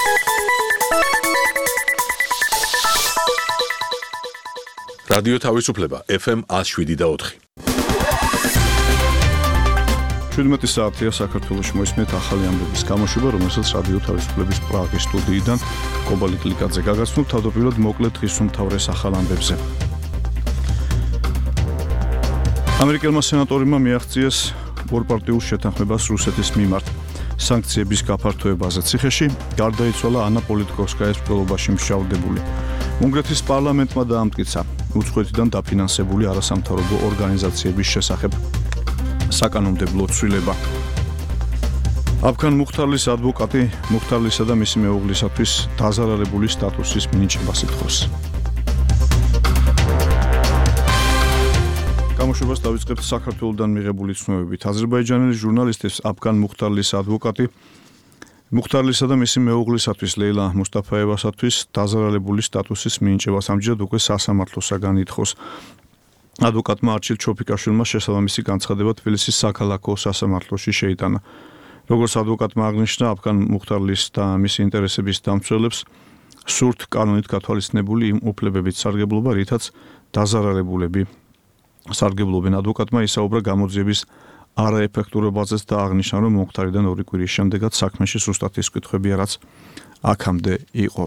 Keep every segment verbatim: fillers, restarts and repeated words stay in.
რადიო თავისუფლება ეფ ემ one oh seven და four. შვიდმეტი საათია საქართველოში მოისმენთ ახალი ამბების გამოშვება, რომელსაც რადიო თავისუფლების პრაღის სტუდიიდან კობალი კლიკაძე გაგაცნობთ. თავდაპირველად მოკლედ დღის უმთავრეს ახალ ამბებზე. ამერიკელმა სენატორებმა მიაღწიეს ორპარტიულ შეთანხმებას რუსეთის მიმართ. სანქციების გაფართოებაზე ციხეში გარდაიცვალა ანა პოლიტკოვსკაის მკვლელობაში მშავდებული. უნგრეთის პარლამენტმა დაამტკიცა უცხოეთიდან დაფინანსებული არასამთავრობო ორგანიზაციების შესახებ საკანონმდებლო ცვლილება. აფგან მუხთარლის ადვოკატი მუხთარლისა და მისი მეუღლისათვის დაზარალებული სტატუსის მინიჭებას ითხოვს. გამოშვებას დავიწყებთ საქართველოსდან მიღებული ცნობებით. აზერბაიჯანელი ჟურნალისტის აფგან მუხთარლის ადვოკატი მუხთარლისა და მისი მეუღლისათვის ლეილა მუსტაფაევასათვის დაზარალებული სტატუსის მინიჭებას ამჯერად უკვე სასამართლოსაგან ითხოვს. ადვოკატმა არჩილ ჩოფიკაშვილმა შესაბამისი განცხადება თბილისის საქალაქო სასამართლოში შეიტანა. როგორც ადვოკატმა აღნიშნა, აფგან მუხთარლის და მისი ინტერესების დამცველებს სურთ კანონით გათვალისწინებული იმ უფლებებით სარგებლობა, რითაც დაზარალებულები სარგებლობენ. ადვოკატმა ისაუბრა გამოძიების არაეფექტურობაზეც და აღნიშნა, რომ მუხთარიდან ორი კვირის შემდეგაც საქმეში სუსტად ის კითხვებია, რაც აქამდე იყო.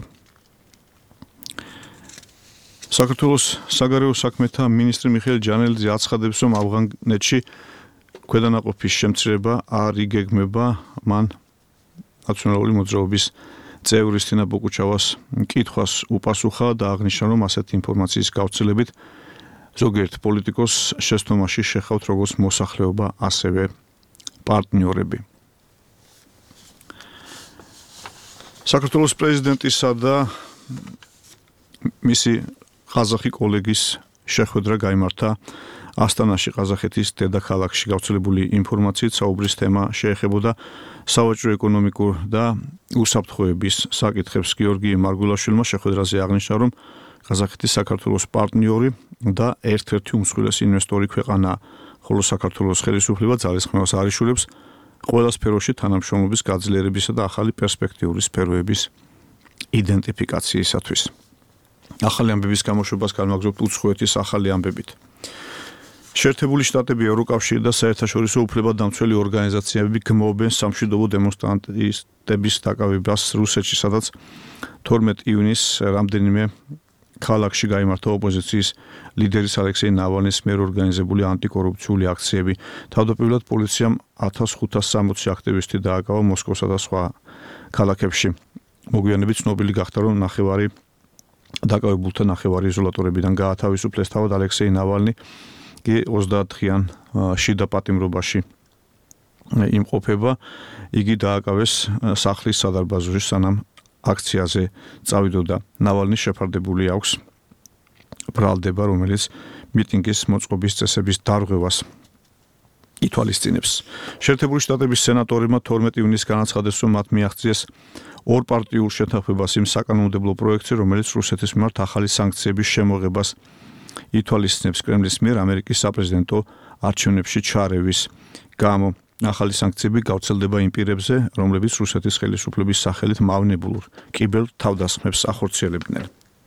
საქართველოს საგარეო საქმეთა მინისტრი მიხეილ ჯანელიძე აცხადებს, რომ ავღანეთში ქვედანაყოფის შემცირება არ იგეგმება. მან ნაციონალური მოძრაობის წევრის თინა ბოკუჩავას კითხვას უპასუხა და აღნიშნა, რომ ასეთი ინფორმაციის გავრცელებით ზოგიერთ პოლიტიკოს შეცდომაში შეხავთ როგორც მოსახლეობა, ასევე პარტნიორები. საქართველოს პრეზიდენტისა და მისი ყაზახი კოლეგის შეხვედრა გაიმართა ასტანაში, ყაზახეთის დედაქალაქში. გავრცელებული ინფორმაციით საუბრის თემა შეეხებოდა სავაჭრო ეკონომიკურ და უსაფრთხოების საკითხებს. გიორგი მარგულაშვილმა შეხვედრაზე აღნიშნა, რომ ყაზახეთი საქართველოს პარტნიორი და ერთ-ერთი უმსხვილესი ინვესტორი ქვეყანაა, ხოლო საქართველოს ხელისუფლება ძალისხმევას არ იშურებს ყველა სფეროში თანამშრომლობის გაძლიერებისა და ახალი პერსპექტიული სფეროების იდენტიფიკაციისათვის. ახალი ამბების გამოშვებას განვაგრძობთ უცხოეთის ახალი ამბებით. შეერთებული შტატები, ევროკავშირი და საერთაშორისო უფლებადამცველი ორგანიზაციები გმობენ სამშვიდობო დემონსტრანტების დაკავებას რუსეთში, სადაც თორმეტ ივნისს რამდენიმე ქალაქში გაიმართა ოპოზიციის ლიდერის ალექსეი ნავალნის მიერ ორგანიზებული ანტიკორუფციული აქციები. თავდაპირველად პოლიციამ ათას ხუთას სამოცი აქტივისტი დააკავა მოსკოვსა და სხვა ქალაქებში. მოგვიანებით ცნობილი გახდა, რომ ნახევარი დაკავებულთა ნახევარი იზოლატორებიდან გაათავისუფლეს. თავად ალექსეი ნავალნი კი ოცდაათდღიან შიდა პატიმრობაში იმყოფება. იგი დააკავეს სახლის სადარბაზოში, სანამ აქციაზე წავიდოდა. ნავალნი შეფარდებული აქვს ბრალდება, რომელიც მიტინგის მოწყობის წესების დარღვევას ითვალისწინებს. შეერთებული შტატების სენატორებმა თორმეტ ივნისს განაცხადეს, რომ მათ მიაღწიეს ორპარტიულ შეთანხმებას იმ საკანონმდებლო პროექტზე, რომელიც რუსეთის მიმართ ახალი სანქციების შემოღებას ითვალისწინებს კრემლის მიერ ამერიკის საპრეზიდენტო არჩევნებში ჩარევის გამო. ახალი სანქციები გავრცელდება იმ პირებზე, რომლებიც რუსეთის ხელისუფლების სახელით მავნებულ კიბერ თავდასხმებს ახორციელებდნენ.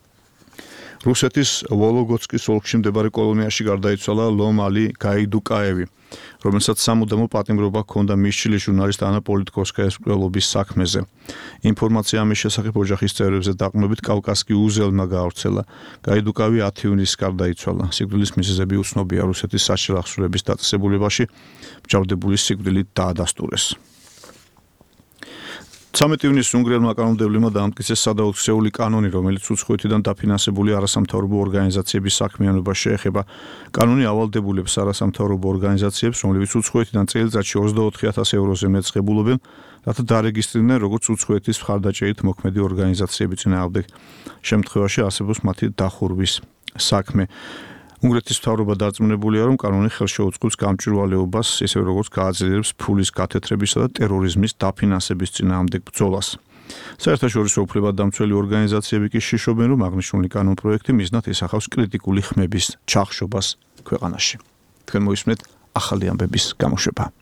რუსეთის ვოლოგოდსკის ოლქში მდებარე კოლონიაში გარდაიცვალა ლომალი გაიდუკაევი, რომელსაც სამუდამო პატიმრობა ჰქონდა მისშილი ჟურნალისტ ანა პოლიტკოვსკაის მკვლელობის საქმეზე. ინფორმაცია ამის შესახებ ოჯახის წევრებზე დაყრდნობით კავკასკი უზელმა გაავრცელა. გაიდუკავი ათი ივნისს გარდაიცვალა. სიკვდილის მიზეზები უცნობია. რუსეთის საშინელ აღსრულების დაწესებულებაში მჭავდებულის სიკვდილით დაადასტურეს. ცამეტი ივნისს უნგრელმა კანონმდებლებმა დაამტკიცეს სადაოქცეული კანონი, რომელიც უცხოეთიდან დაფინანსებული არასამთავრობო ორგანიზაციების საქმიანობას შეეხება. კანონი ავალდებულებს არასამთავრობო ორგანიზაციებს, რომლებიც უცხოეთიდან წელიწადში ოცდაოთხი ათას ევროზე მეწყებულობენ, რათა დარეგისტრირდნენ როგორც უცხოეთის მხარდაჭერით მოქმედი ორგანიზაციები. წინააღმდეგ შემთხვევაში არსებობს მათი დახურვის საქმე. უნგრეთის მთავრობა დარწმუნებულია, რომ კანონი ხელშეუწყობს გამჭვირვალეობას, ისევე როგორც გააძლიერებს ფულის გათეთრებისა და ტერორიზმის დაფინანსების წინააღმდეგ ბრძოლას. საერთაშორისო უფლებადამცველი ორგანიზაციები კი შიშობენ, რომ აღნიშნული კანონპროექტი მიზნად ისახავს კრიტიკული ხმების ჩახშობას ქვეყანაში. თქვენ მოისმენთ ახალი ამბების გამოშვება.